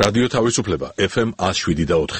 რადიო თავისუფლება FM 107.4.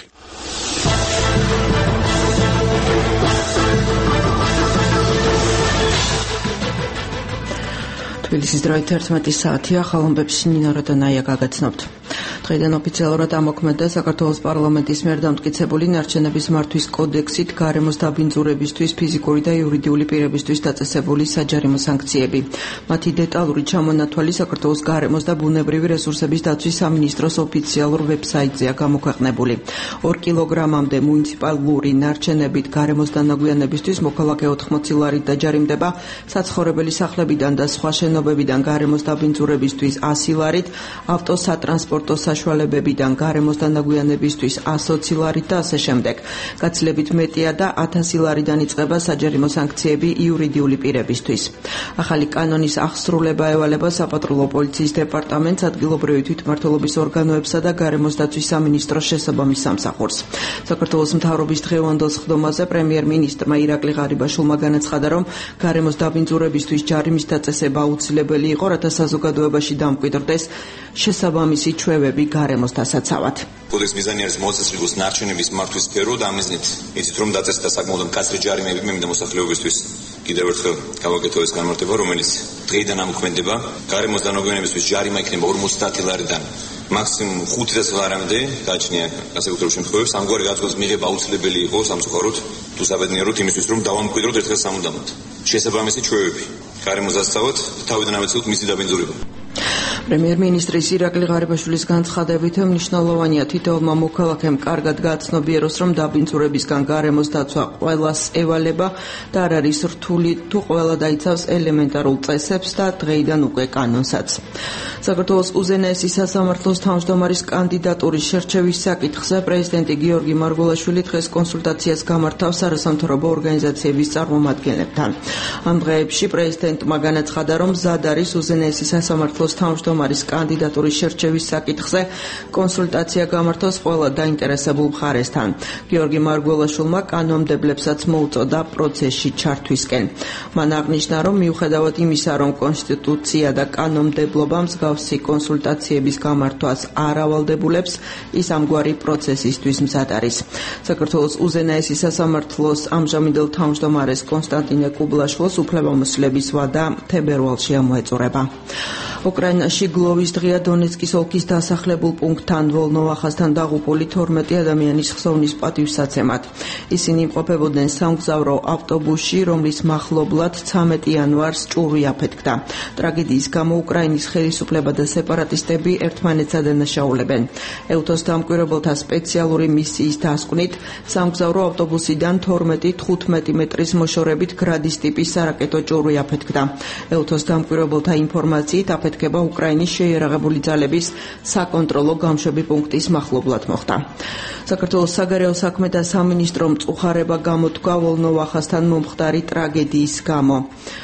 თბილისის დროით 11 საათია, ხალხობებში ნინო როდანაია გაგაცნობთ. დღეიდან ოფიციალურად ამოქმედა საქართველოს პარლამენტის მიერ დამტკიცებული ნარჩენების მართვის კოდექსით გარემოს დაბინძურებისთვის ფიზიკური და იურიდიული პირებისთვის დაწესებული საჯარიმო სანქციები. მათი დეტალური ჩამონათვალი საქართველოს გარემოს და ბუნებრივი რესურსების დაცვის სამინისტროს ოფიციალურ ვებსაიტზეა გამოქვეყნებული. 2 კილოგრამამდე მუნიციპალური ნარჩენებით გარემოს დანაგვიანებისთვის მოქალაქე 80 ლარით დაჯარიმდება, საცხოვრებელი სახლებიდან და სხვა შენობებიდან გარემოს დაბინძურებისთვის 100 ლარით, ავტოსატრანსპორტო საშუალებებიდან გარემოს დანაგვიანებისთვის 120 ლარით და ასე შემდეგ. გაცილებით მეტია და 1000 ლარიდან იწყება საჯარიმო სანქციები იურიდიული პირებისთვის. ახალი კანონის აღსრულება ევალება საპატრულო პოლიციის დეპარტამენტს, ადგილობრივი თვითმმართველობის ორგანოებსა და გარემოს დაცვის სამინისტროს შესაბამის სამსახურს. საქართველოს მთავრობის დღევანდელ სხდომაზე პრემიერ-მინისტრმა ირაკლი ღარიბაშვილმა განაცხადა, რომ გარემოს დაბინძურებისთვის ჯარიმის დაწესება აუცილებელი იყო, რათა საზოგადოებაში დამკვიდრდეს შესაბამისი ჩვევები გარემოს დასაცავად. კოდექსის მიზანი არის მოწესრიგოს ნარჩენების მართვის სფერო და ამ მიზნით იცით რომ დაწესდა საკმაოდ მკაცრი ჯარიმები მემდა მოსახლეობისთვის. კიდევ ერთხელ გავაკეთო ეს განმარტება, რომელიც დღეიდან ამოქმედება. გარემოს დანაგვიანებისთვის ჯარიმა იქნება 50 ლარიდან მაქსიმუმ 500 ლარამდე, გააჩნია განსაკუთრებულ შემთხვევებში. ამგვარი გადაწყვეტის მიღება აუცილებელი იყო სამწუხაროდ თუ საბედნიეროდ იმისთვის, რომ დავამკვიდროთ ერთხელ სამუდამოდ შესაბამისი ჩვევები გარემოს დასაცავად თავიდან ავეცილოთ მისი დაბინძურება. პრემიერ-მინისტრის ირაკლი ღარიბაშვილის განცხადებით მნიშვნელოვანია თითოეულმა მოქალაქემ კარგად გააცნობიეროს, რომ დაბინძურებისგან გარემოს დაცვა ყველას ევალება და არ არის რთული თუ ყველა დაიცავს ელემენტარულ წესებს და დღეიდან უკვე კანონსაც. საქართველოს უზენაესი სასამართლოს თავმჯდომარის კანდიდატურის შერჩევის საკითხზე პრეზიდენტი გიორგი მარგველაშვილი დღეს კონსულტაციას გამართავს არასამთავრობო ორგანიზაციების წარმომადგენლებთან. ამ დღეებში პრეზიდენტმა განაცხადა, რომ მზად არის უზენაესი სასამართლოს თავმჯდომარის კანდიდატურის შერჩევის საკითხზე კონსულტაცია გამართოს ყველა დაინტერესებულ მხარესთან. გიორგი მარგველაშვილმა კანონმდებლებსაც მოუწოდა პროცესში ჩართვისკენ. მან აღნიშნა, რომ მიუხედავად იმისა, რომ კონსტიტუცია და კანონმდებლობა მსგავსი კონსულტაციების გამართვას არ ავალდებულებს, ის ამგვარი პროცესისთვის მზად არის. საქართველოს უზენაესი სასამართლოს ამჟამინდელ თავმჯდომარეს კონსტანტინე კუბლაშვილს უფლებამოსილების ვადა თებერვალში ამოეწურება. უკრაინაში გლოვის დღეა დონეცკის ოლქის დასახლებულ პუნქტთან ვოლნოვახასთან დაღუპული 12 ადამიანის ხსოვნის პატივსაცემად. ისინი იმყოფებოდნენ სამგზავრო ავტობუსში, რომლის მახლობლად 13 იანვარს ჭურვი აფეთქდა. ტრაგედიის გამო უკრაინის ხელისუფლება და სეპარატისტები ერთმანეთს ადანაშაულებენ. ეუთოს დამკვირვებელთა სპეციალური მისიის დასკვნით, სამგზავრო ავტობუსიდან 12-15 მეტრის მოშორებით გრადის ტიპის სარაკეტო ჭურვი აფეთქდა. ეუთოს დამკვირვებელთა ინფორმაციით აფეთქება უკრაინის შეიარაღებული ძალების საკონტროლო გამშვები პუნქტის მახლობლად მოხდა. საქართველოს საგარეო საქმეთა სამინისტრომ მწუხარება გამოთქვა ვოლნოვახასთან მომხდარი ტრაგედიის გამო.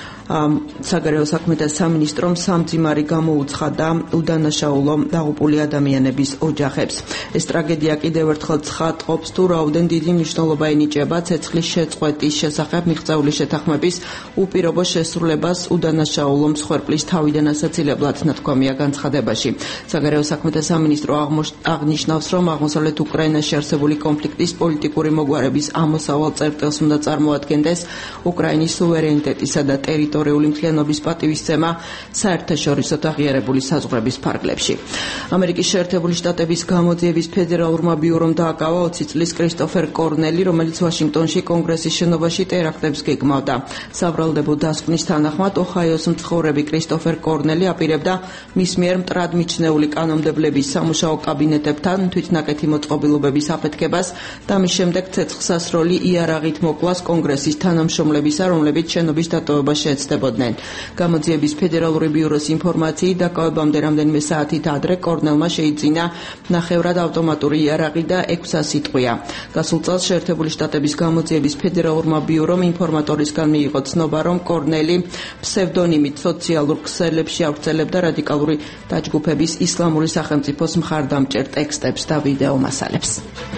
საგარეო საქმეთა სამინისტრომ სამძიმარი გამოუცხადა უდანაშაულო დაღუპული ადამიანების ოჯახებს. ეს ტრაგედია კიდევ ერთხელ ცხადყოფს, თუ რაოდენ დიდი მნიშვნელობა ენიჭება ცეცხლის შეწყვეტის შესახებ მიღწეული შეთანხმების უპირობო შესრულებას უდანაშაულო მსხვერპლის თავიდან ასაცილებლად, ნათქვამია განცხადებაში. საგარეო საქმეთა სამინისტრო აღნიშნავს, რომ აღმოსავლეთ უკრაინაში არსებული კონფლიქტის პოლიტიკური მოგვარების ამოსავალ წერტილს უნდა წარმოადგენდეს უკრაინის სუვერენიტეტისა და ტერიტორიული მთლიანობის პატივისცემა საერთაშორისო აღიარებული საზღვრების ფარგლებში. ამერიკის შეერთებული შტატების გამოძიების ფედერალურმა ბიურომ დააკავა 20 წლის კრისტოფერ კორნელი, რომელიც ვაშინგტონში კონგრესის შენობაში ტერაქტებს გეგმავდა. საბრალდებო დასკვნის თანახმად ოჰაიოს მცხოვრები კრისტოფერ კორნელი აპირებდა მის მიერ მტრად მიჩნეული კანონმდებლების სამუშაო კაბინეტებთან თვითნაკეთი მოწყობილობების აფეთქებას და მის შემდეგ ცეცხლსასროლი იარაღით მოკლას კონგრესის თანამშრომლებისა, რომლებიც შენობის დატოვებას შეეცდებოდნენ. გამოძიების ფედერალური ბიუროს ინფორმაციით დაკავებამდე რამდენიმე საათით ადრე კორნელმა შეიძინა ნახევრად ავტომატური იარაღი და 600 ტყვია. გასულ წელს შეერთებული შტატების გამოძიების ფედერალურმა ბიურომ ინფორმატორისგან მიიღო ცნობა, რომ კორნელი ფსევდონიმით სოციალურ ქსელებში ავრცელებდა რადიკალური დაჯგუფების ისლამური სახელმწიფოს მხარდამჭერ ტექსტებს და ვიდეო მასალებს.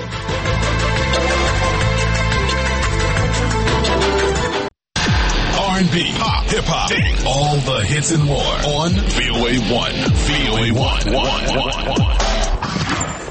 R&B, pop, hip-hop, all the hits and more on VOA1. VOA1.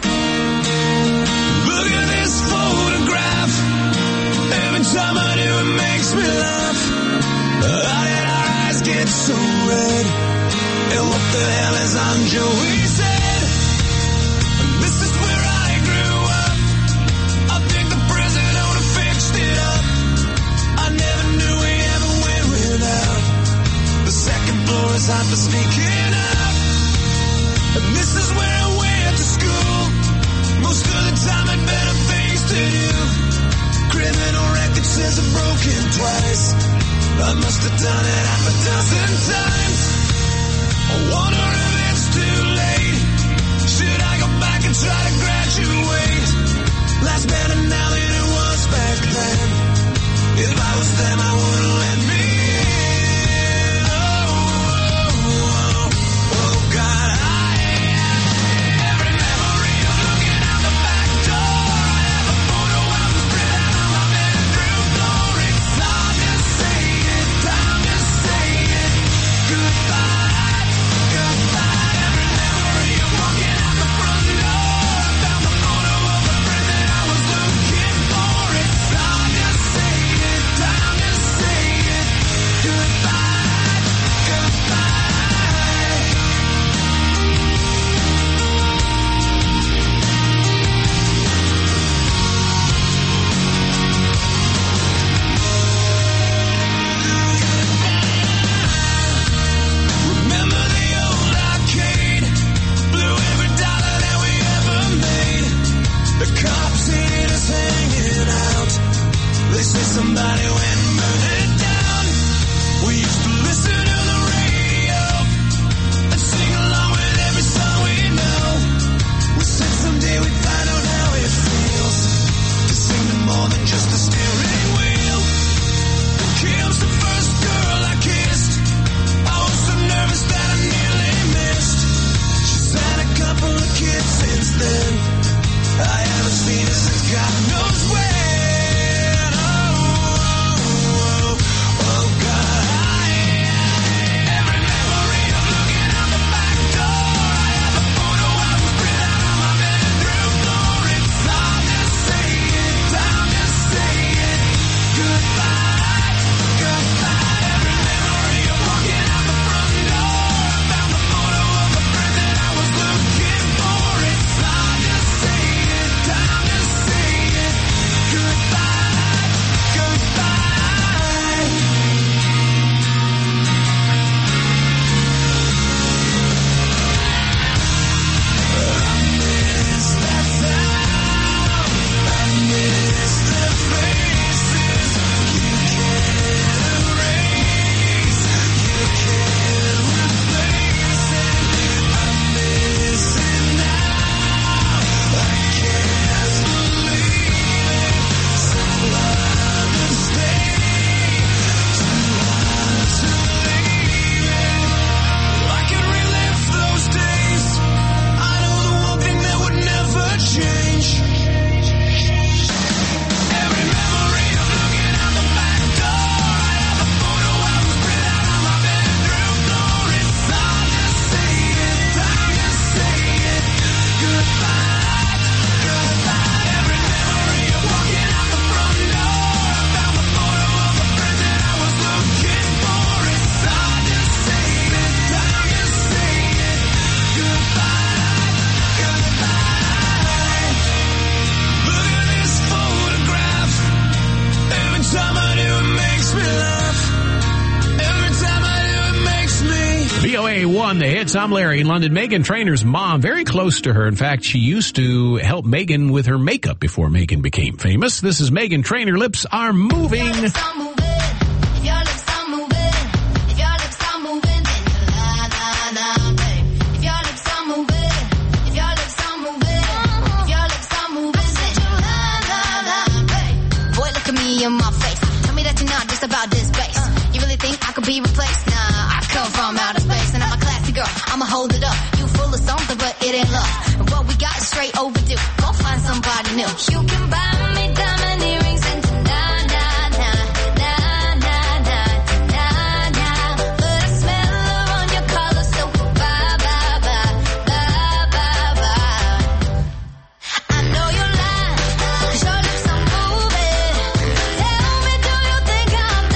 makes me laugh. How did our eyes get so red? And what the hell is on Joey said? This is where I grew up. I think the president owner fixed it up. I never knew we ever went without. The second floor is hot for sneaking up. And this is where I went to school. Most of the time I'd better things to do. Criminal record says I'm broken twice. I must have done it half a dozen times. I wonder if it's too late. Should I go back and try to graduate? Life's better now than it was back then. If I was them, I wouldn't let me in. Oh, God, every memory of looking out the back door. I have a photo album spread out on my bedroom floor. It's time to say it, time to say it. Goodbye, goodbye. Every memory of walking out the front door. I found the photo of the friend that I was looking for. It's time to say it, time to say it. Goodbye, goodbye. Remember the old arcade? Blew every dollar that we ever made. The cops hated us hanging out. They say somebody went and burned it down. We used to listen to the radio and sing along with every song we know. We said someday we'd find out how it feels to sing to more than just a steering wheel. Kim's the first girl I kissed. I was so nervous that I nearly missed. She's had a couple of kids since then. I haven't seen her since God knows when. Oh, God. Every memory of looking out the back door. I have a photo album spread out on my bedroom floor. It's time to say it, time to say it. Goodbye, goodbye. Every memory of walking out the front door. I found the photo of the friend that I was looking for. It's time to say it, time to say it. Goodbye, goodbye. I miss that sound. I miss the faces. You can't erase. You can't replace it. I miss it now. I can't believe it. So hard to stay. Too hard to leave it. I can relive those days. I know the one thing that would never change. Every memory of looking out the back door. I have a photo album spread out on my bedroom floor. It's time to say it, time to say it. Goodbye, goodbye. Every memory of walking out the front door. I found the photo of the friend that I was looking for. It's time to say it, time to say it. Goodbye, goodbye. Look at this photograph. Every time I do it makes me laugh. Every time I do it makes me. VOA1, the hits. I'm Larry in London. Meghan Trainor's mom, very close to her. In fact, she used to help Meghan with her makeup before Meghan became famous. This is Meghan Trainor. Lips are moving. If your lips are moving, if your lips are moving, if your lips are moving, then you la la la, babe. If your lips are moving, if your lips are moving, if your lips are moving, then you la la la, babe. Boy, look at me in my face. Tell me that you're not just about this bass. You really think I could be replaced? Nah, I come from outer space and I'm a classy girl. I'ma hold it up. You full of something, but it ain't love. And what we got is straight overdue. Go find somebody new. You can buy me diamond earrings and na na na na na na na na. But I smell her on your collar, so bye bye bye bye bye bye. I know you're lying, 'cause your lips are moving. Tell me, do you think I'm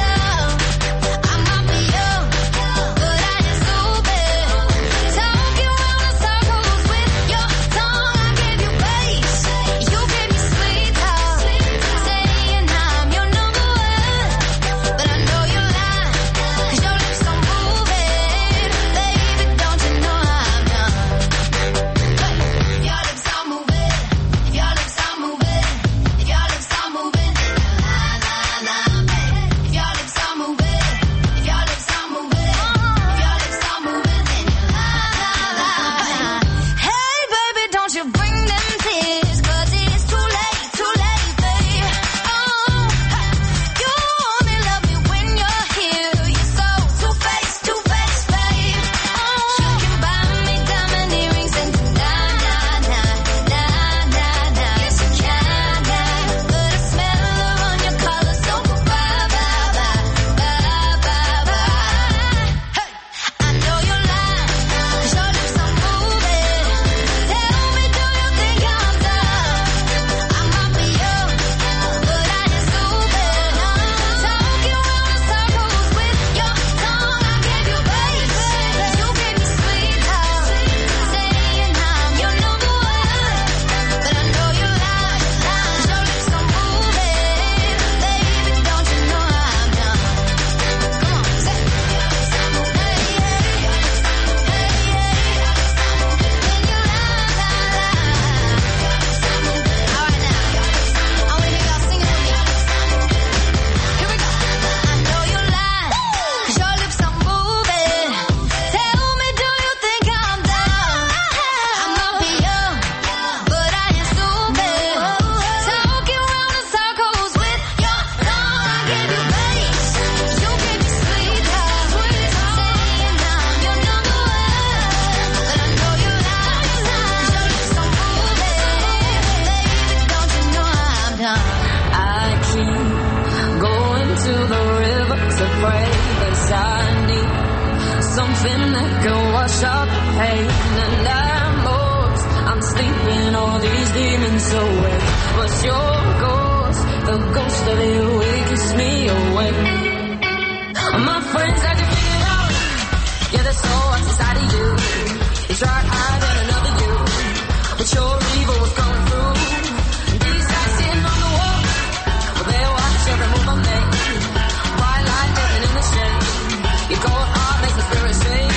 something that can wash out the pain. And I'm sleeping all these demons away. But your ghost, the ghost of you, it keeps me awake. My friends had you figured out. Yeah, there's so what's inside of you. You tried hiding another you, but your evil was coming through. These guys sitting on the wall, but they watch every move I make. Bright light living in the shade. Your cold heart makes my spirit shake.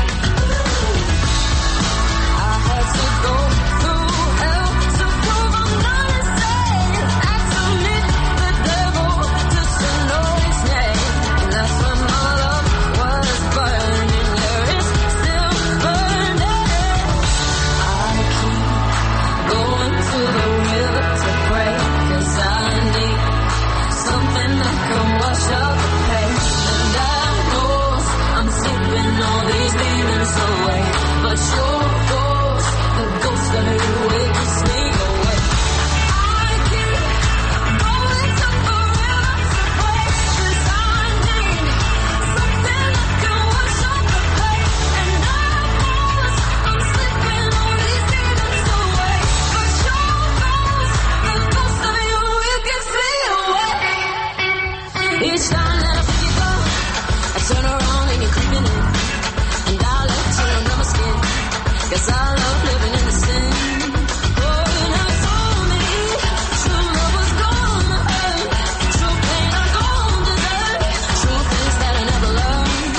I had to go through hell to prove I'm not insane. I had to meet the devil just to know his name. And that's when my love was burning. Yeah, it's still burning. I keep going to the river to pray, 'cause I need something that can wash out the pain. And I know I'm sleeping all these demons away, but your ghost, the ghost of you, it keeps me away. I keep going to the river to pray, 'cause I need something that can wash out the pain. And I know I'm sleeping all these demons away, but your ghost, the ghost of you, it keeps me away. Each time that I think you go, I turn around and you're creeping in, and I let you under my skin, 'cause I love living in the sin. Oh, you never told me true love was gonna hurt, true pain I don't deserve, true things that I never learned.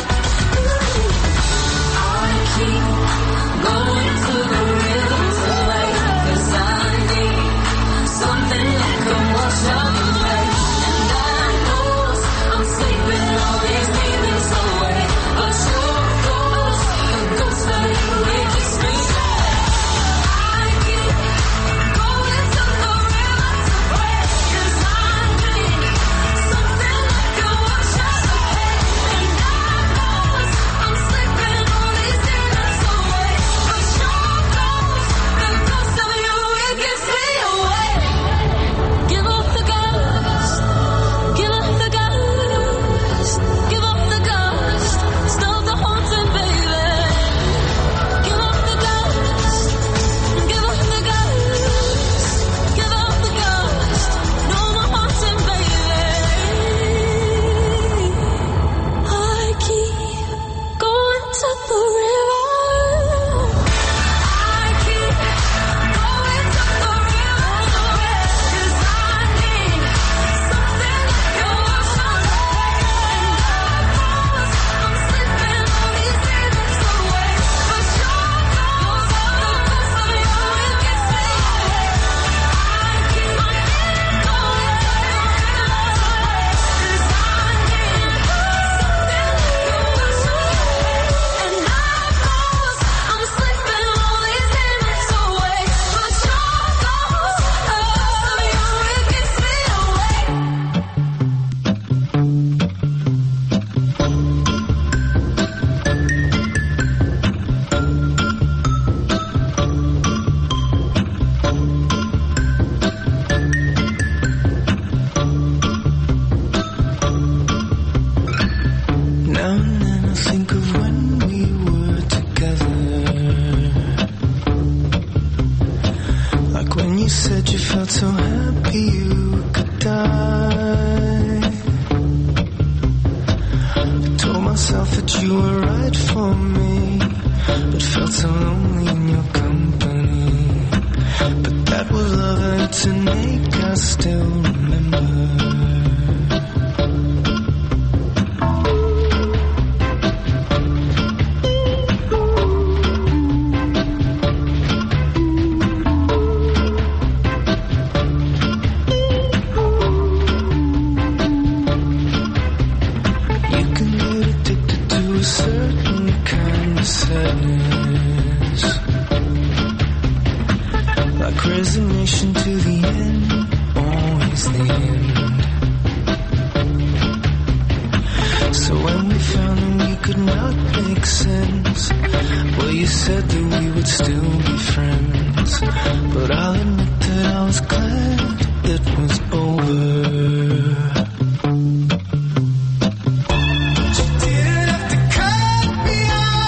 I keep going to the river to play, 'cause I need something that can wash out the pain. And I know I'm sleeping all these demons away, but your ghost, the ghost of you, it keeps me away. I keep going to the river to pray, 'cause I need something that can wash out the pain. And I know I'm sleeping all these demons away, but your ghost, the ghost of you, it keeps me away. Give up the ghost, give up the ghost, give up the ghost, stop the haunting, baby. Give up the ghost, give up the ghost, give up the ghost, no more haunting, baby. I keep going to the river. I keep going to the river to pray, 'cause I need something that can wash out the pain. And I know I'm sleeping all these demons away, but your ghost, the ghost of you, it keeps me away. I keep going to the river to pray, 'cause I need something that can wash out the pain. And I know I'm sleeping all these demons away, but your ghost, the ghost of you, it keeps me away. Now and then I think of when we were together, like when you said you felt so happy you could die. I told myself that you were right for me, but felt so lonely in your company. But that was love and to make us still remember. You can get addicted to a certain kind of sadness, like resignation to the end, always the end. So when we found that we could not make sense, well, you said that we would still be friends. But I'll admit that I was glad it was over. You didn't have to cut me off.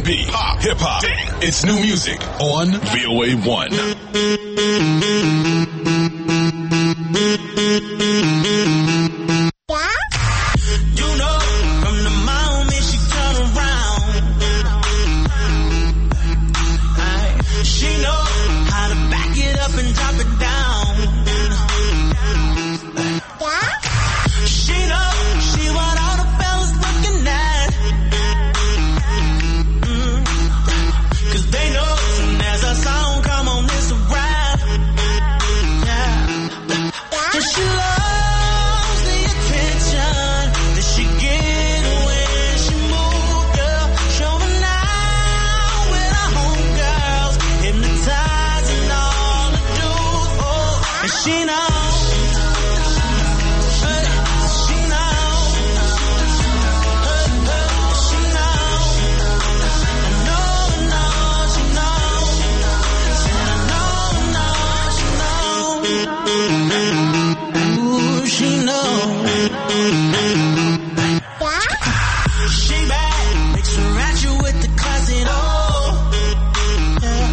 R&B, pop, hip hop. It's new music on VOA1. You know, from the moment she turn around, she know how to back it up and drop it down. She know she what all the fellas looking at. 'Cause they know soon as a song come on, it's a rap. Yeah. And she loves the attention that she get when she move, girl. Showing out with her homegirls, hypnotizing all the dudes. Oh, and she knows. She knows. She knows. No, she knows. Said I know, she knows. Ooh, she knows. She bad, makes her at you with the closet, oh. Yeah.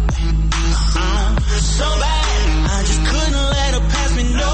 So bad, I just couldn't let her pass me, no.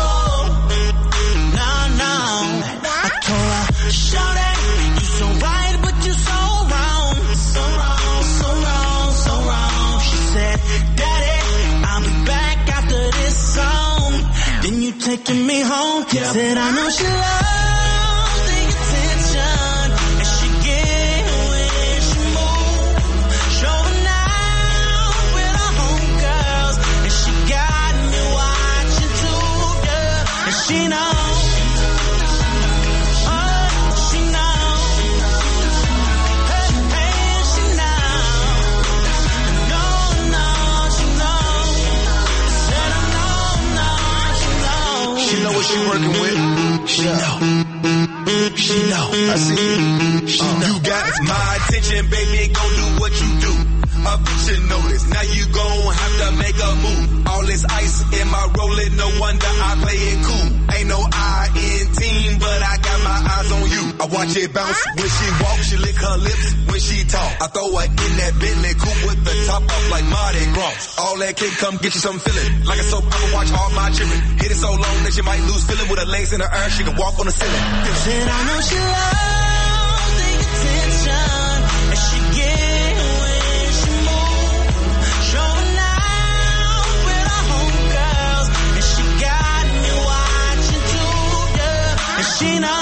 No. I told her, shawty, you so right, but you so wrong. So wrong, so wrong, so wrong. She said, Daddy, I'll be back after this song. Then you taking me home. Said, I know she loves the attention and she get when she move. Showing out with her homegirls and she got me watching too, yeah. And she knows. Oh, she knows. Hey, she knows. No, she knows. Said I know, she knows. She know what she working with. She know. She know. I see you. She know. You got my attention, baby. Go do what you do. A bitch should notice. Now you gon' have to make a move. All this ice in my rolling, no wonder I play it cool. Ain't no I in team, but I got my eyes on you. I watch it bounce when she walk, she lick her lips when she talk. I throw her in that Bentley coupe with the top up like Mardi Gras. All that can come get you some feeling. Like a soap opera, watch all my children. Hit it so long that you might lose feeling. With her legs in the air, she can walk on the ceiling. Said I know she loves the attention and she get when she move. Showing out with her homegirls and she got me watching too, yeah. And she knows.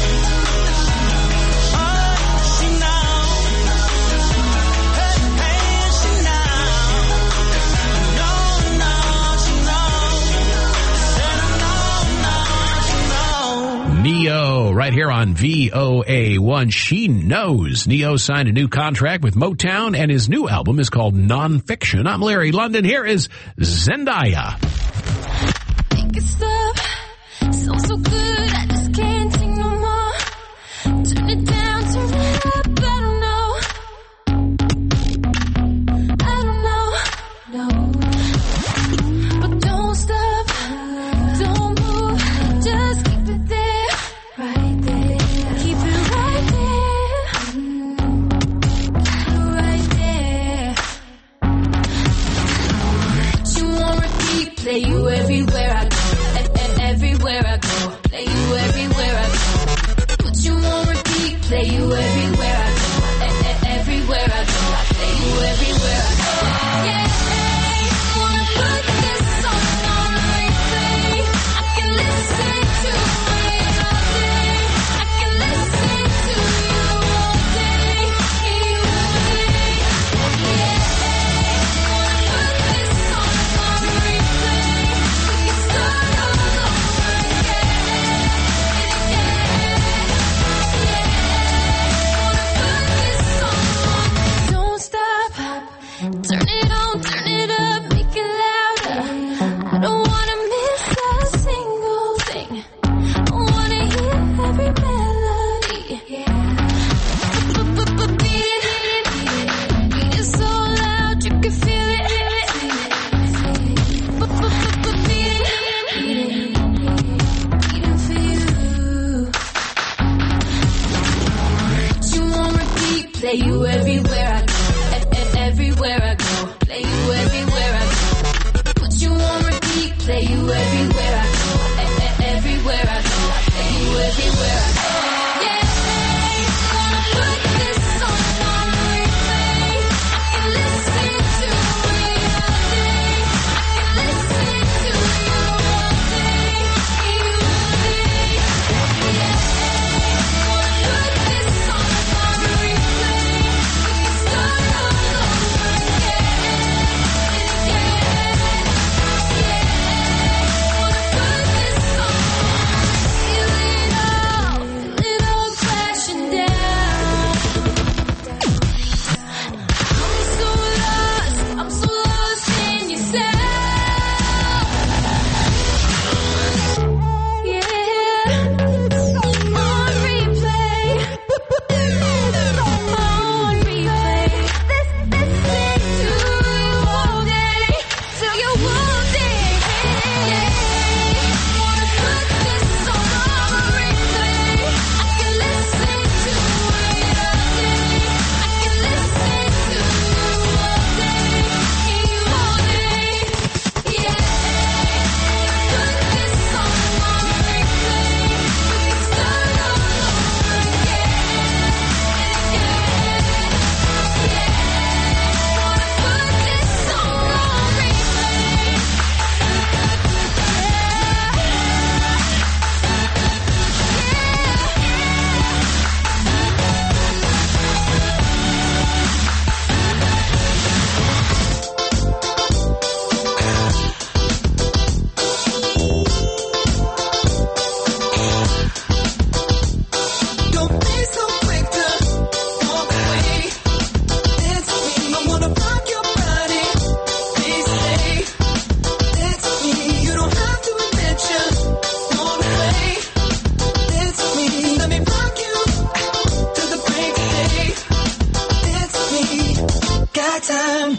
Oh, she knows. Hey, she knows. No, she knows. Said I know, she knows. Neo, right here on VOA1. She knows. Neo signed a new contract with Motown, and his new album is called Nonfiction. I'm Larry London. Here is Zendaya. Think it's love, sounds so good, I just can't take no more. Turn it down, turn it up, I don't know. No. But don't stop, don't move, just keep it there, right there. Keep it right there, You want repeat, play you everywhere I go, everywhere I go. Play you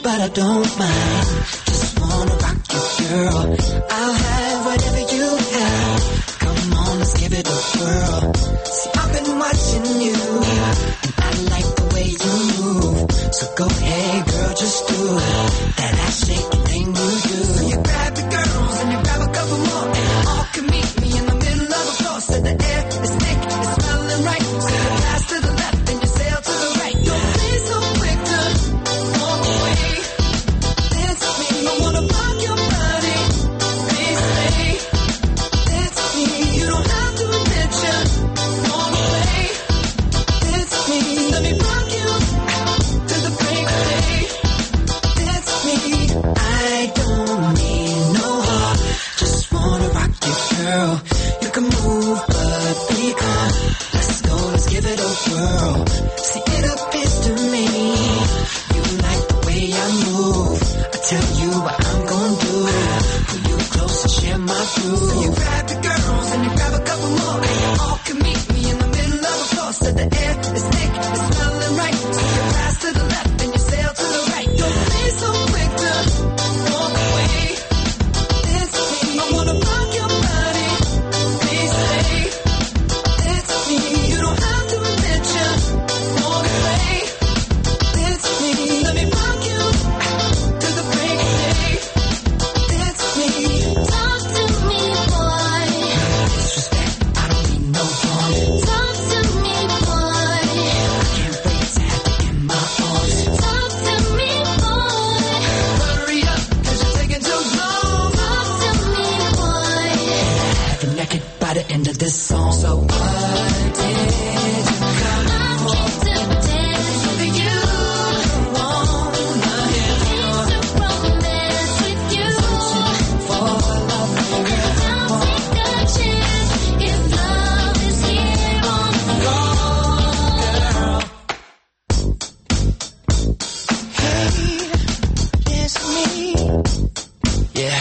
but I don't mind. Just wanna rock you, girl. I'll have whatever you have. Come on, let's give it a whirl. See, I've been watching you, and I like the way you move. So go ahead, girl, just do that ass shaking thing you do. So you grab the girls and you grab a couple more, and you all can meet me in the middle of the floor. So the air is thick, it's smelling right. So you pass to the left and you sail to the right. Don't be so quick to walk away. Dance with me, I wanna rock your body. Please stay. Dance with me, you don't have to admit you walk away. Dance with me, let me rock you to the break of day. Dance with me, I don't need no heart. Just wanna rock you, girl. You can move, but be calm. Let's go, let's give it a whirl. See, it appears to me you like the way I move. I tell you what I'm gonna do. Pull you close and share my groove. So you grab the girls and you grab a couple more, and you all can meet me in the middle of the floor. So the air is thick, it's smelling right. So you pass to the left and you sail to the right. Don't be so quick to walk away. Dance with me, I wanna rock your body. Please stay. Dance with me, you don't have to admit you walk away. Dance with me, let me rock you to the break of day. Dance with me, talk to me, boy. Disrespect, I don't need no harm. Talk to me, boy. I can't wait to have you in my arms. Talk to me, boy. Hurry up, 'cause you're taking too long. Talk to me, boy. Have you naked by the end of this song. So what did you come for? To dance with you. Wanna hear to romance with you. For love, don't take a chance if love is here on the girl. Hey, dance with me. Yeah.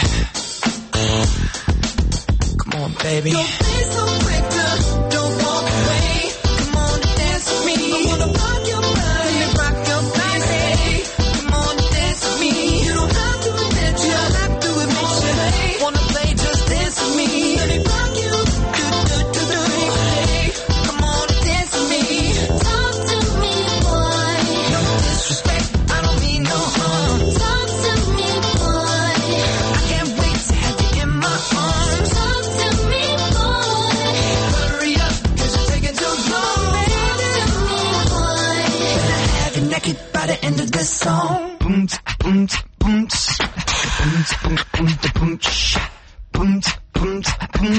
Come on, baby. Don't be so quick to don't walk away. Come on and dance with me. I wanna rock your body. Let me rock your body. Come on and dance with me. You don't have to admit you. Have to admit you. Wanna play, just dance with me. Let me rock you. Do. Come on and dance with me. Talk to me, boy. No disrespect, I don't mean no harm. Talk to me, boy. I can't wait to have you in my arms. Talk to me, boy. Hurry up, 'cause you're taking too long. Talk to me, boy. Better have you naked by the end of this song. Boom, boom, boom, boom, boom, boom, boom, boom, boom, boom,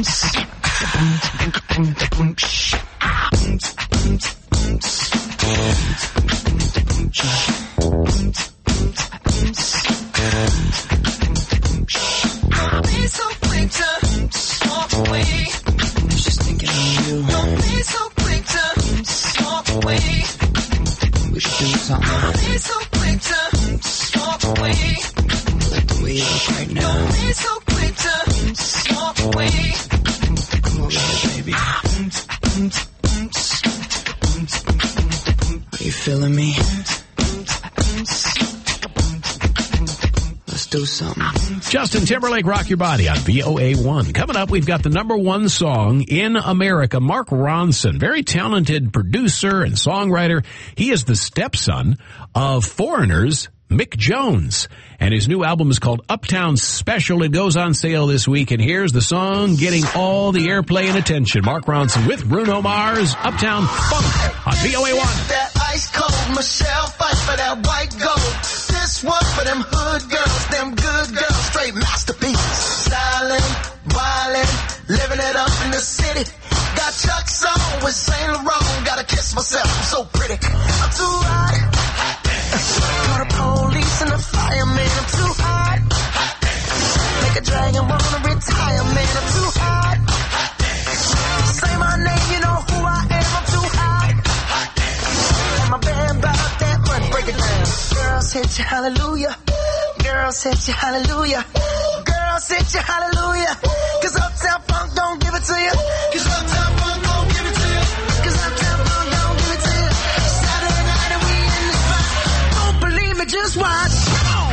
don't be so quick to walk away. Just thinking of you. Don't be so quick to walk away. We should do something. Don't be so quick to walk away. Like the way you look right now. Don't be so quick to walk away. Come over here, baby. Are you feeling me? Let's do something. Justin Timberlake, Rock Your Body on VOA1. Coming up, we've got the number one song in America, Mark Ronson, very talented producer and songwriter. He is the stepson of Foreigner's Mick Jones, and his new album is called Uptown Special. It goes on sale this week, and here's the song getting all the airplay and attention. Mark Ronson with Bruno Mars, Uptown Funk on VOA1. That ice cold Michelle fight for that white gold. This one for them hood girls, them good girls, straight masterpieces. Styling, wildin', living it up in the city. Got Chuck's on with Saint Laurent. Gotta kiss myself, I'm so pretty. I'm too hot. Call the police and the fireman. I'm too hot. Make a dragon wanna retire, man. I'm too hot. Say my name, you know who I am. I'm too hot. And my band bought that money. Break it down. Girls hit you, hallelujah. Girls hit you, hallelujah. Girls hit you, hallelujah. 'Cause Uptown Funk don't give it to you. 'Cause Uptown Funk don't give it to you. 'Cause Uptown Funk don't give it to you. Saturday night and we in the spot. Don't believe me, just watch. Come on.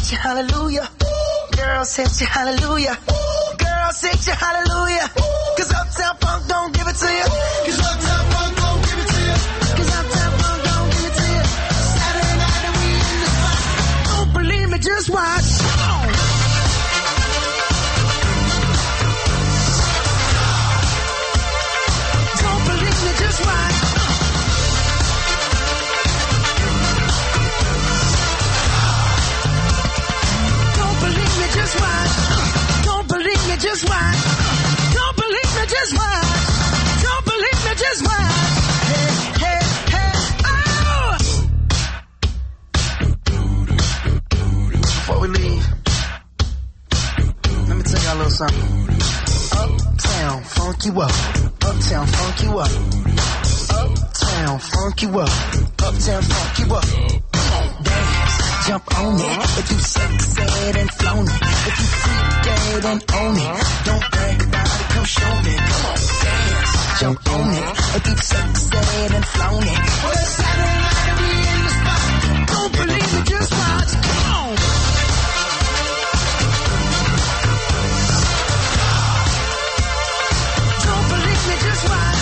hit you hallelujah. Girls hit you hallelujah. Girls hit you hallelujah. Cause Uptown Funk don't give it to you. Cause Uptown Funk don't give it to you. Cause Uptown Funk don't give it to you. Saturday night and we in the spot. Don't believe me, just watch. Don't believe me, just watch. Don't believe me, just watch. Don't believe me, just watch. Don't believe me, just watch. Don't believe me, just watch. Hey, hey, hey, oh! Before we leave, let me tell y'all a little something. Uptown, funk you up. Uptown, funk you up. Uptown, funk you up. Uptown, funk you up. Dance, jump on it. If you sexed and flown it. If you freak dead and own it. Don't brag about it, come show me. Come on, dance, jump on it. If you sexed and flown it. Well, it's Saturday night and we in the spot. Don't believe me, just watch. Come on. Don't believe me, just watch.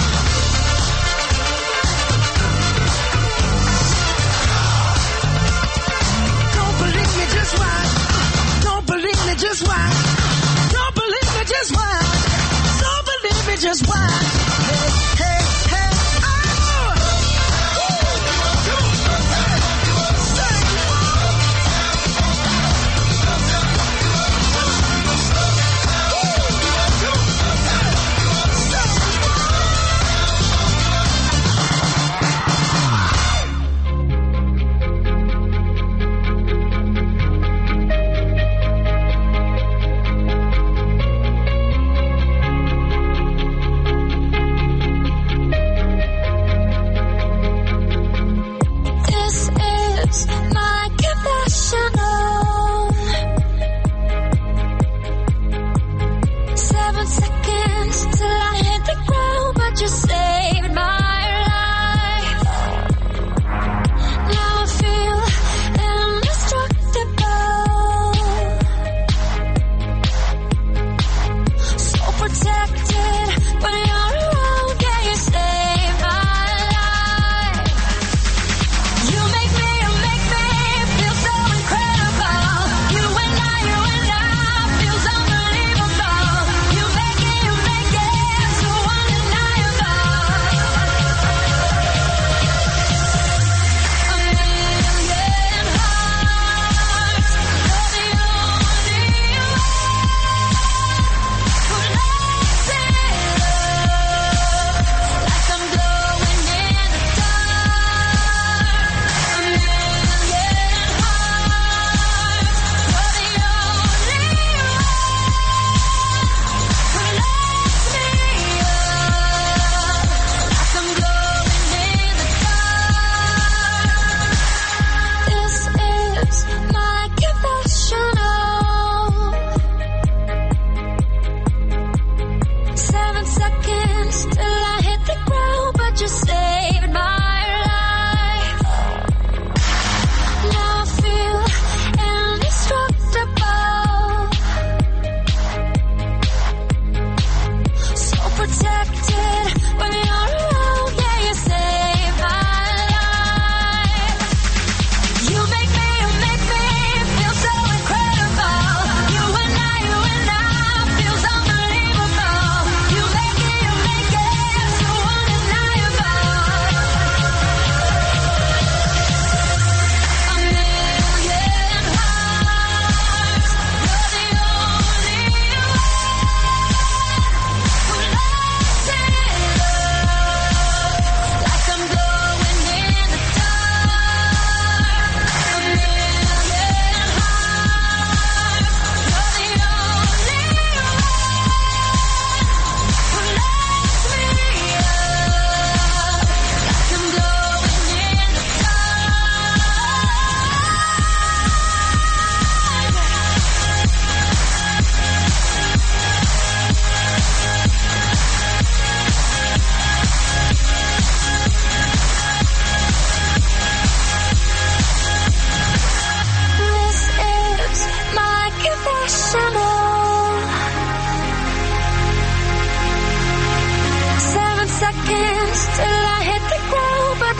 Don't believe me, just watch. Don't believe me, just watch. Don't believe me, just watch. Don't believe me, just watch. Hey, hey, hey, oh!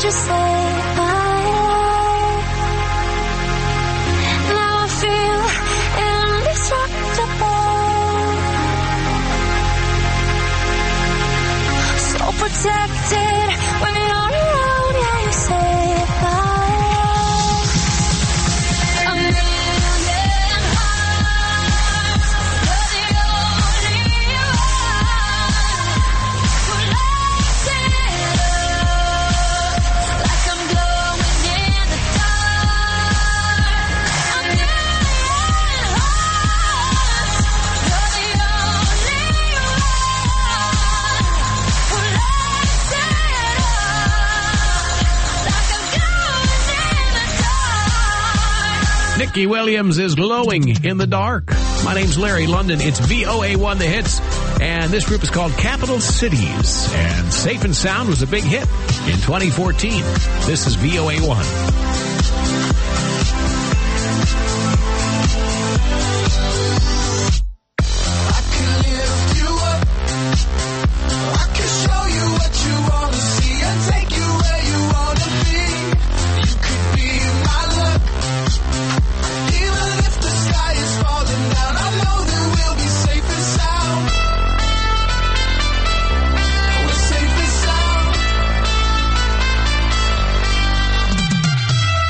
to say bye. Now I feel indestructible, so protected when you're around. Yeah, you say bye. A million hearts, but the only one who lights it up like I'm glowing in the dark. A million hearts, you're the only one who lights it up like I'm glowing in the dark. Nikki Williams is glowing in the dark. My name's Larry London. It's VOA1 The Hits. And this group is called Capital Cities. And Safe and Sound was a big hit in 2014. This is VOA1. I can lift you up. I can show you what you wanna see and take you where you wanna be. You could be my luck. Even if the sky is falling down, I know that we'll be safe and sound. We're safe and sound.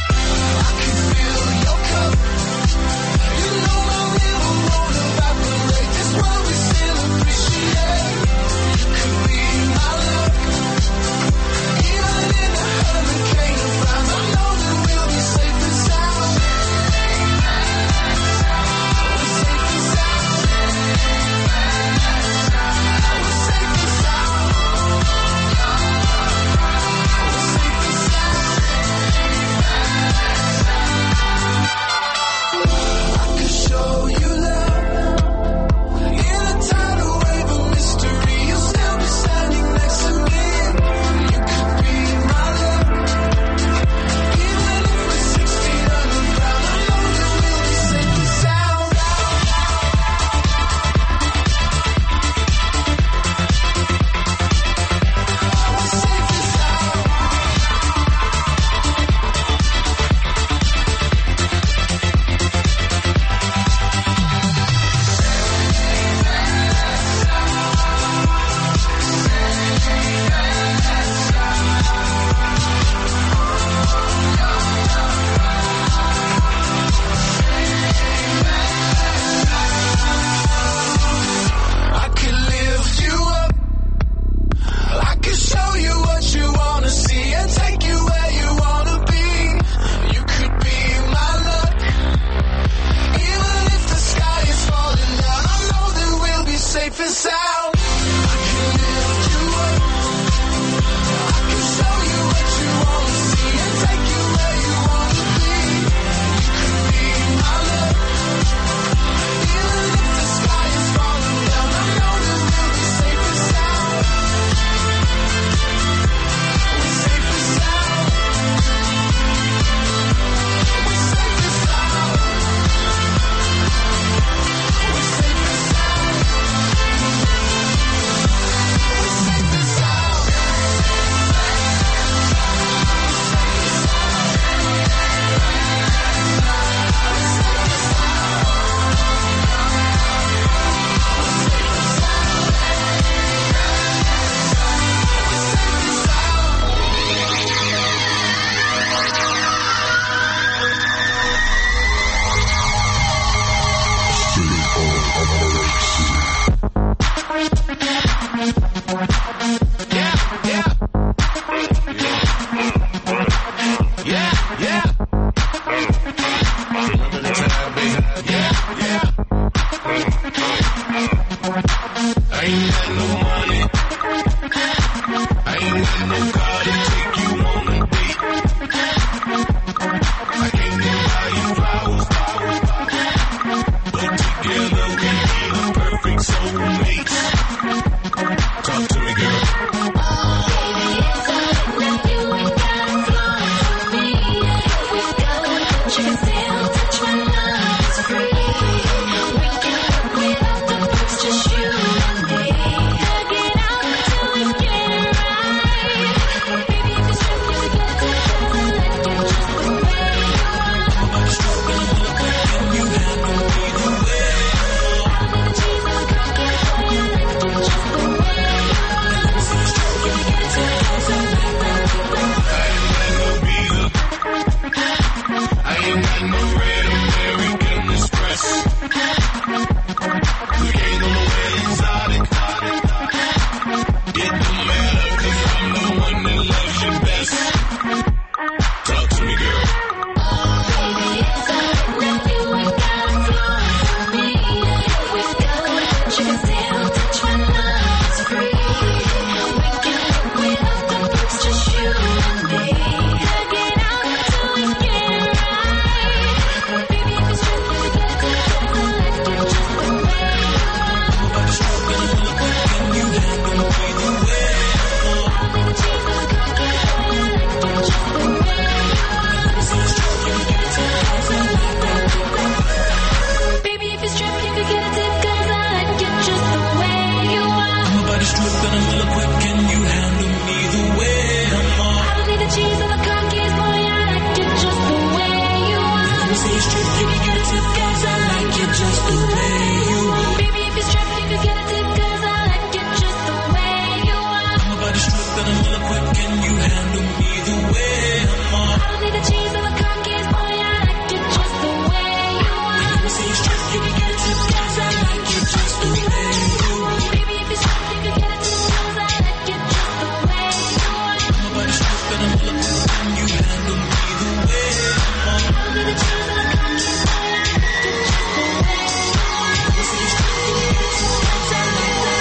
you can get a tip, 'cause I like you just the way you are. Baby, if you're strapped, you can get a tip, 'cause I like you just the way you are. I'm about to strip and I'm gonna quick, can you handle me the way I'm on? I don't need the cheese or the cookies, boy, I like you just the way you are. Let me see you strip, you can get a tip, 'cause I like you just the way you are. Baby, if you're strapped, you can get a tip, 'cause I like you just the way you are. I'm about to strip and I'm gonna quick, can you handle me the way I'm on? I don't need the cheese or the cookies, boy, I like you just the way you are. Let me see you strip, you can get a tip, 'cause I like you.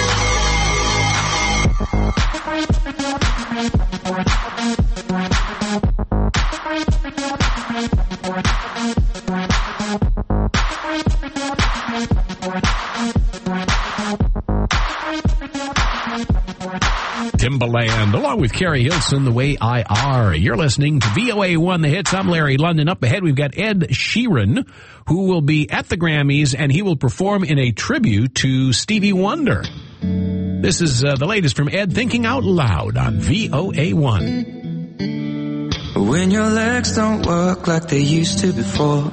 Timbaland, along with Carrie Hilson, The Way I Are. You're listening to VOA1 The Hits. I'm Larry London. Up ahead, we've got Ed Sheeran, who will be at the Grammys, and he will perform in a tribute to Stevie Wonder. This is the latest from Ed Thinking Out Loud on VOA1. When your legs don't work like they used to before,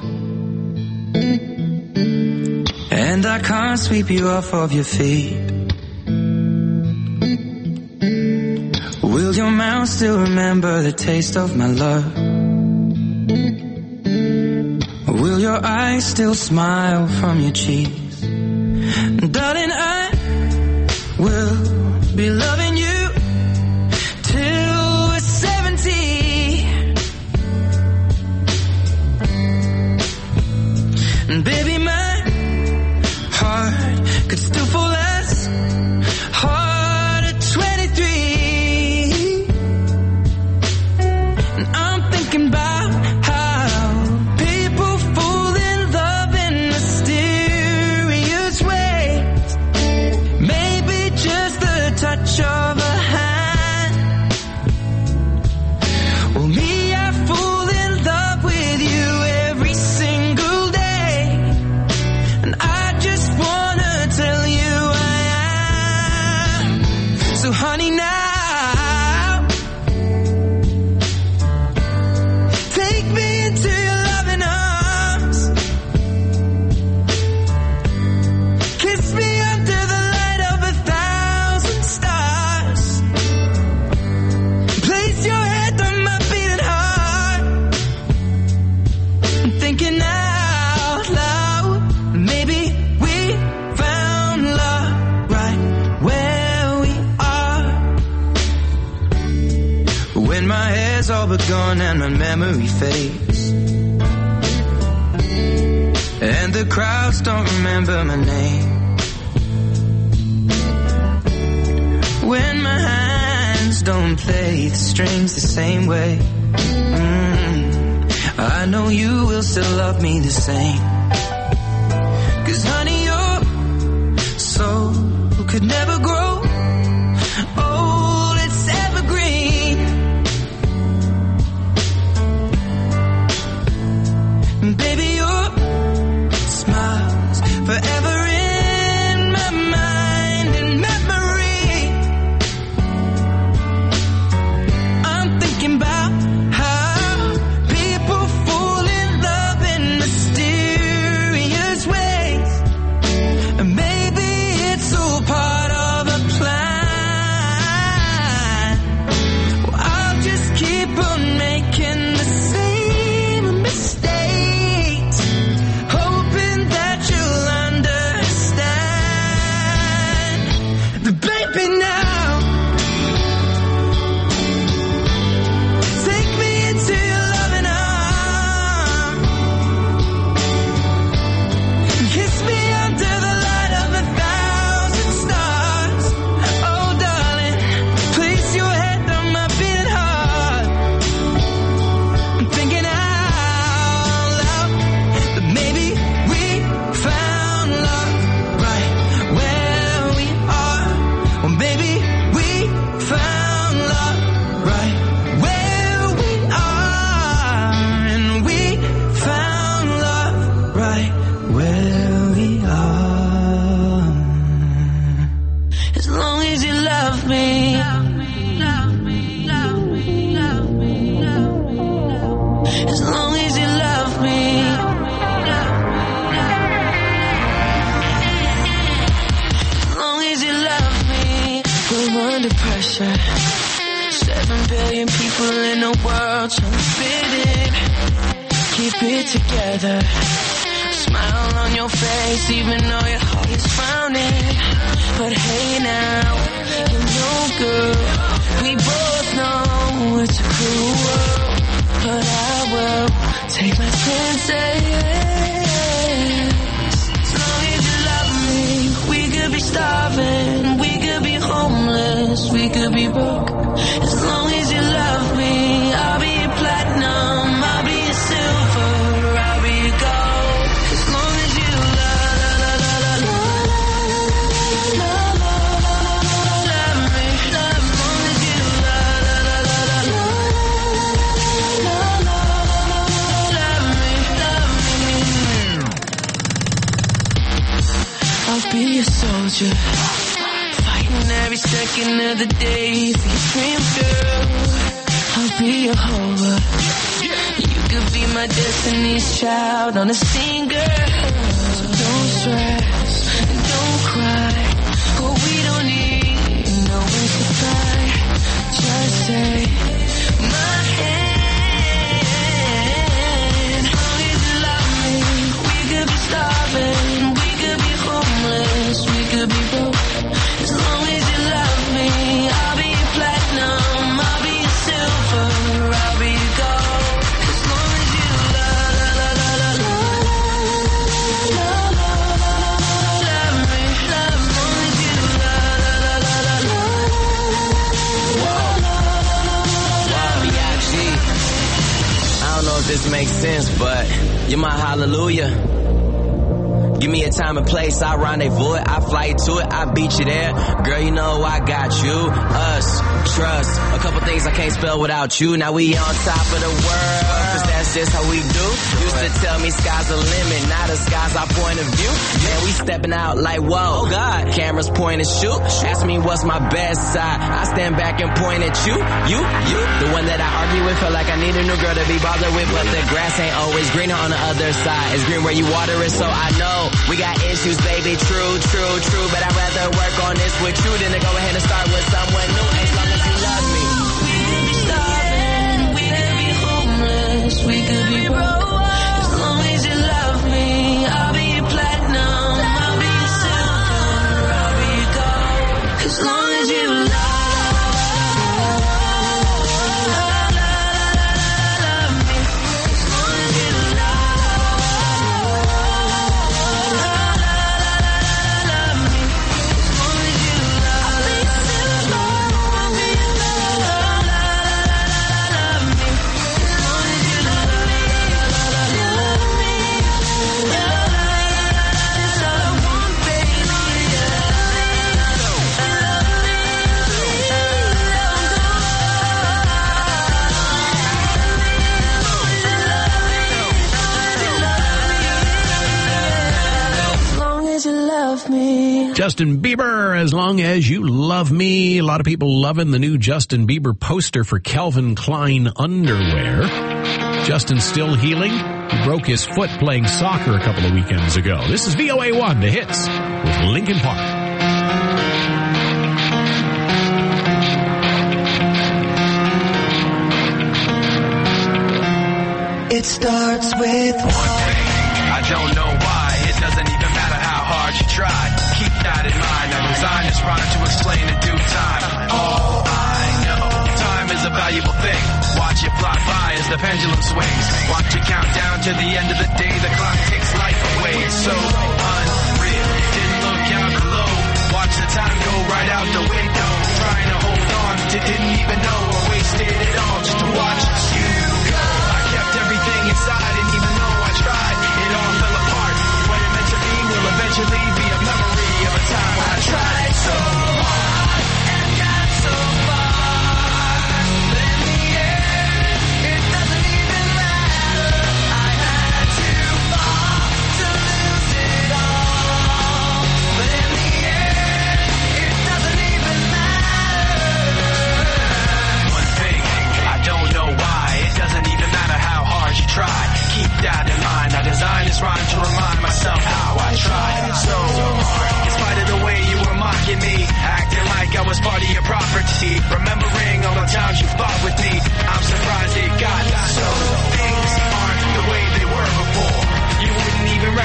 and I can't sweep you off of your feet, will your mouth still remember the taste of my love? Will your eyes still smile from your cheeks? Darling, I will be loving you till we're 70. And baby, my heart could still fall as hard at 23. And I'm thinking about how people fall in love in mysterious ways. Maybe just the touch of a hand. Well, me, I fall in love with you every single day. And I just wanna tell you I am. So honey, now take me into your loving arms. Kiss me under the light of 1,000 stars. Place your head on my beating heart. I'm thinking out loud. Maybe we found love right where we are. When my hair's all but gone and my memory fades, and the crowds don't remember my name, when my hands don't play the strings the same way, I know you will still love me the same. 'Cause honey, your soul could never grow old, it's evergreen. And baby, your smile's forever in my mind and memory. I'm thinking about how people fall in love in mysterious ways. And maybe it's all part of world trying to fit in. Keep it together. Smile on your face even though your heart is frowning. But hey now, you know girl, we both know it's a cruel world. But I will take my chances. As long as you love me, we could be starving, we could be homeless, we could be broke. As long as you love me, I'll be your platinum, I'll be your silver, I'll be your gold. As long as you I'll be your soldier, fighting every second of the day for your dreams, girl. I'll be your hover. You could be my destiny's child on a scene, girl. So don't stress and don't cry. Oh, we don't need no one to cry. Just take my hand. As long as you love me, we could be starving, we could be homeless, we could be broke. As long as you love me, I'll be your platinum, I'll be your silver, I'll be your gold. As long as you love me, love me. As long as you I don't know if this makes sense, but you're my hallelujah. Give me a time and place, I rendezvous it, I fly to it, I beat you there. Girl, you know I got you, us, trust. A couple things I can't spell without you. Now we on top of the world, cause that's just how we do. Used to tell me sky's the limit, now the sky's our point of view. Man, we stepping out like whoa, oh God. Cameras point and shoot, ask me what's my best side. I stand back and point at you. The one that I argue with, feel like I need a new girl to be bothered with. But the grass ain't always greener on the other side. It's green where you water it, so I know we got issues, baby, true. But I'd rather work on this with you than to go ahead and start with someone new. As long as you love me. We could be starving, we could be homeless, we could be broke. As long as you love me, I'll be your platinum, I'll be your silver, I'll be your gold. As long as you love me. Justin Bieber, As Long As You Love Me. A lot of people loving the new Justin Bieber poster for Calvin Klein underwear. Justin's still healing. He broke his foot playing soccer a couple of weekends ago. This is VOA1, The Hits, with Linkin Park. It starts with one thing. I don't know why. It doesn't even matter how hard you try. Keep that in mind. I designed this rhyme to explain in due time. All I know, time is a valuable thing. Watch it fly by as the pendulum swings. Watch it count down to the end of the day. The clock takes life away. It's so unreal. Didn't look out below. Watch the time go right out the window. Trying to hold on to didn't even know or wasted it all just to watch you go. I kept everything inside and even though I tried, it all fell apart. What it meant to be will eventually be a memory of a time when I tried so hard and got so far. But in the end, it doesn't even matter. I had to fall to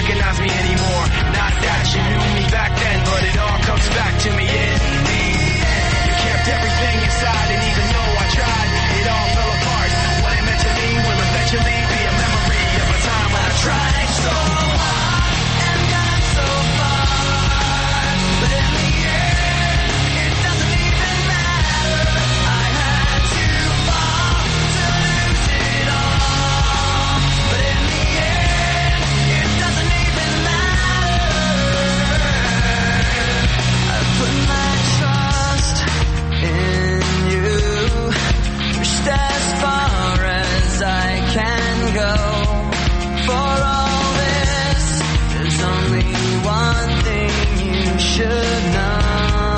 recognize me anymore. Not that you knew me back then, but it all comes back to me in the end. You kept everything inside, and even though I tried, it all fell apart. What it meant to me will eventually be a memory of a time when I tried so hard and got so far, but in the end, it doesn't even matter. I had to fall to lose it all, but in the end, it doesn't even matter. I put my trust in you, pushed as far as I can go. For all this, there's only one thing you should know.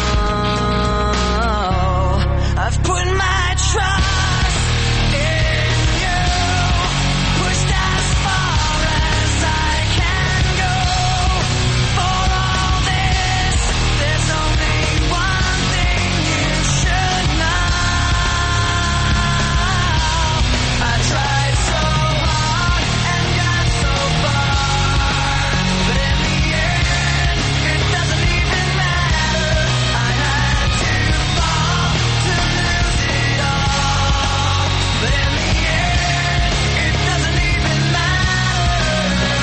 I've put my trust in you, pushed as far as I can go. For all this, there's only one thing you should know. I tried so hard and got so far, but in the end, it doesn't even matter. I had to fall to lose it all, but in the end, it doesn't even matter.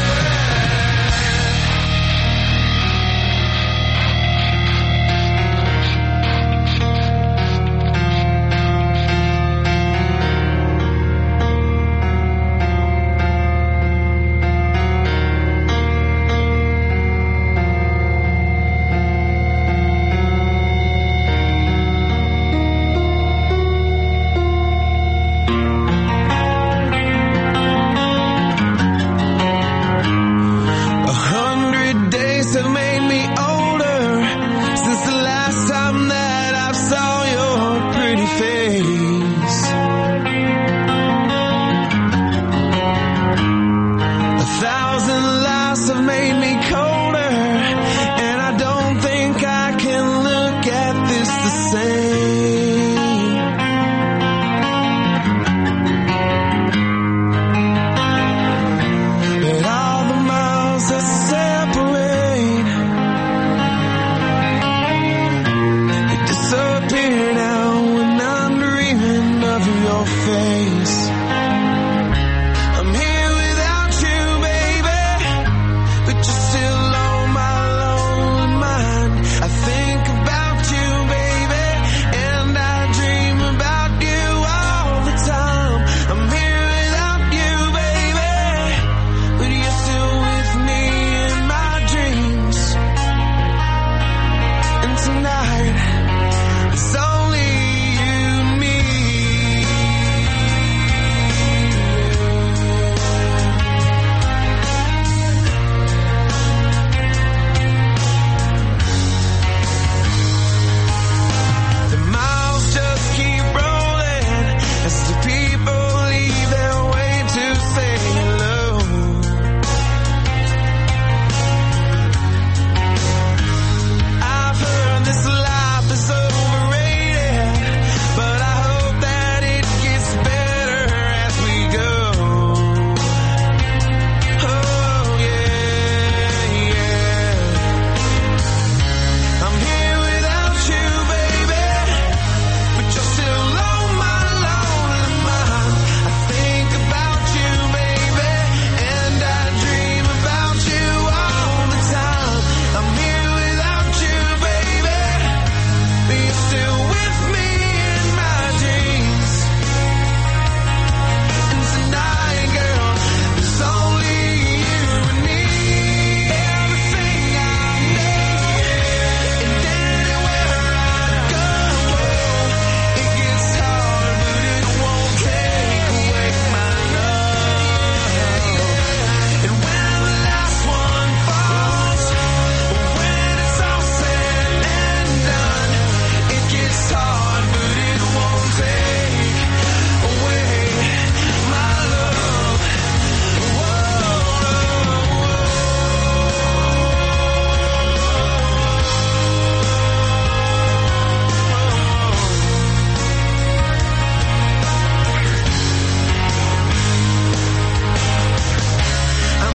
A 100 days have made me older since the last time that I saw your pretty face. 1,000 lives have made me cold